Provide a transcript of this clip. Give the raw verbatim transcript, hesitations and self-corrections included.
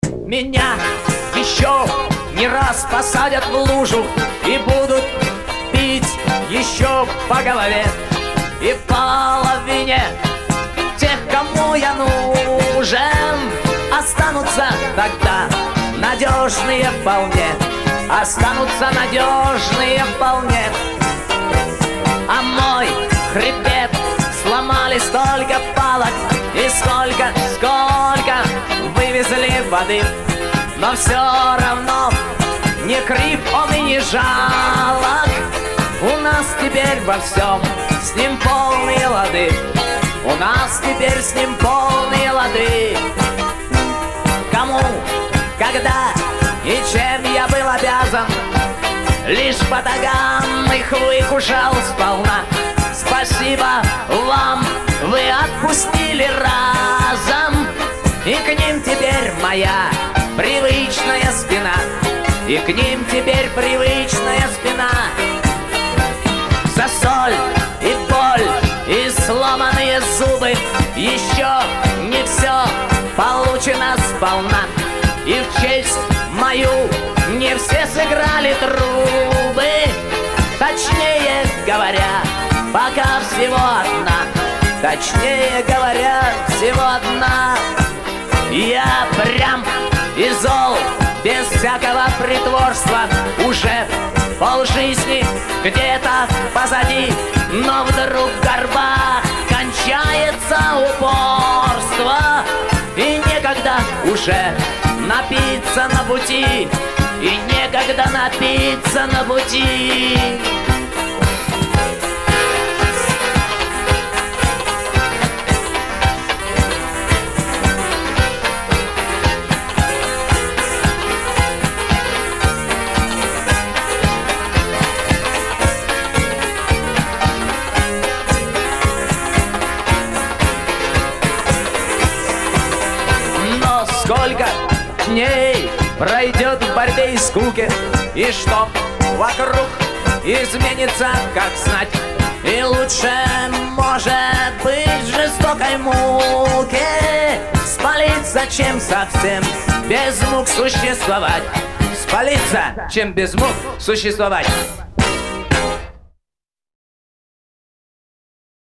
Меня еще не раз посадят в лужу и будут бить еще по голове. И половине тех, кому я нужен, останутся тогда надежные вполне. Останутся надежные вполне. А мой хребет сломали столько палок, и сколько, сколько вывезли воды. Но все равно не крив он и не жалок. У нас теперь во всем с ним полные лады. У нас теперь с ним полные лады. Кому, когда и чем я был обязан, лишь батаган их выкушал сполна. Спасибо вам, вы отпустили разом, и к ним теперь моя привычная спина. И к ним теперь привычная спина. За соль и боль и сломанные зубы еще не все получено сполна. И в честь мою не все сыграли трубы. Точнее говоря, пока всего одна. Точнее говоря, всего одна. Я прям и зол, без всякого притворства. Уже полжизни где-то позади, но вдруг в горбах кончается упорство. И некогда уже напиться на пути. И некогда напиться на пути. Сколько дней пройдет в борьбе и скуке, и что вокруг изменится, как знать. И лучше, может быть, жестокой муке спалиться, чем совсем без мук существовать. Спалиться, чем без мук существовать.